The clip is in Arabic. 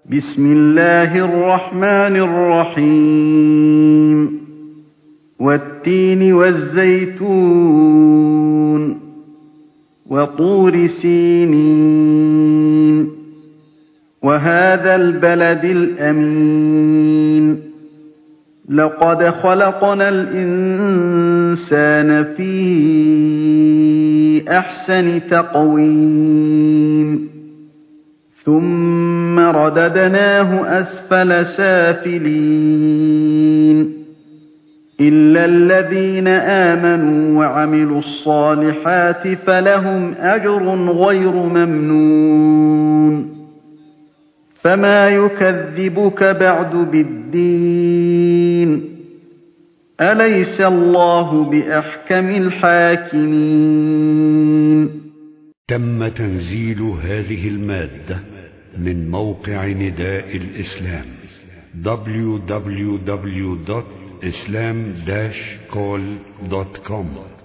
بسم الله الرحمن الرحيم والتين والزيتون وطور سينين وهذا البلد الأمين لقد خلقنا الإنسان في أحسن تقويم ثم رددناه أسفل سافلين إلا الذين آمنوا وعملوا الصالحات فلهم أجر غير ممنون فما يكذبك بعد بالدين أليس الله بأحكم الحاكمين. تم تنزيل هذه المادة من موقع نداء الإسلام www.islam-call.com